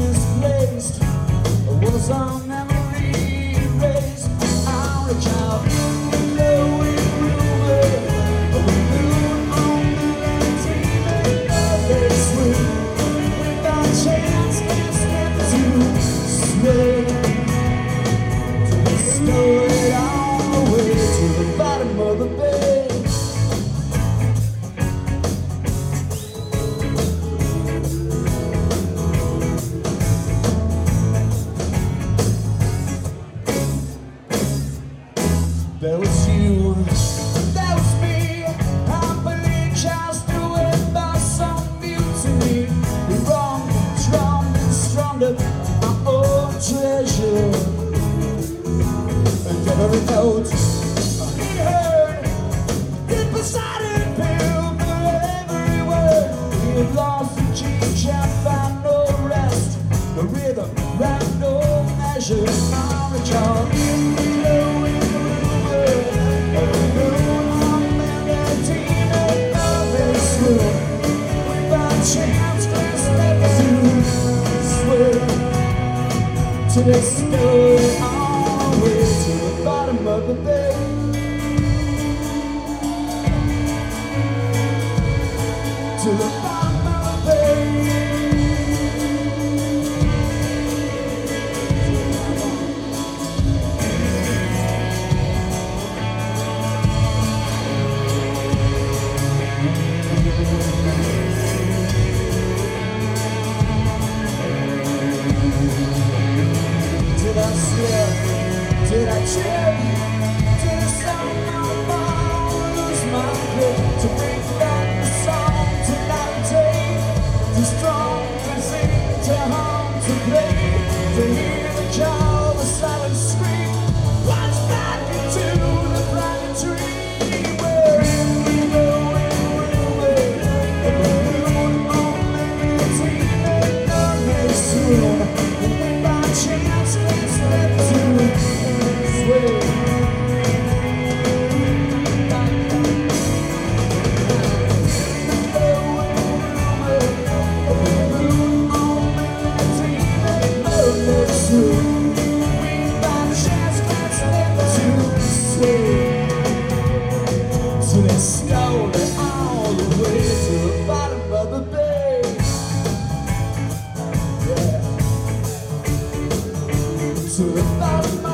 misplaced. Was our memory erased? I'll reach out in the glowing rumor of a moon on the dreaming of a swing. Without chance, can't step to sway. To the story on the way to the bottom of the bay. There was you, there was me. I believe just threw it by some mutiny. The wrong, strong and stronger, my own treasure. And every note he heard, deep beside it, built for every word. He had lost the change and found no rest, no rhythm, ran no measure. Now the child in the glowing. To the story all the way to the bottom of the bay. To the bottom of the bay. Did I chill? Did I somehow lose my grip? To bring back the song, to meditate, to strong, to sing, to hum, to play, to hear the call, the silent scream, plunge back into the planetary. We're in the glowing rumor of a moon moment between the soon. And by chance, we slip to so they stole it all the way to the bottom of the bay. Yeah. To the bottom of